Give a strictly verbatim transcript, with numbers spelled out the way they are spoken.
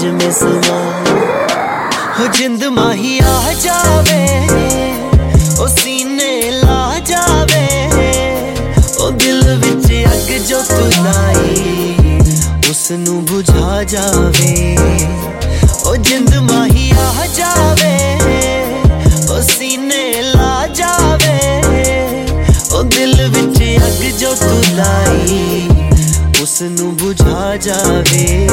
में समा हो जिंद माही आ जावे ओ सीने ला जावे ओ दिल विच अग जो तू लाई उसनू बुझा जावे ओ जिंद माही आ जावे ओ सीने ला जावे ओ दिल विच अग जो तू लाई उसनू बुझा जावे।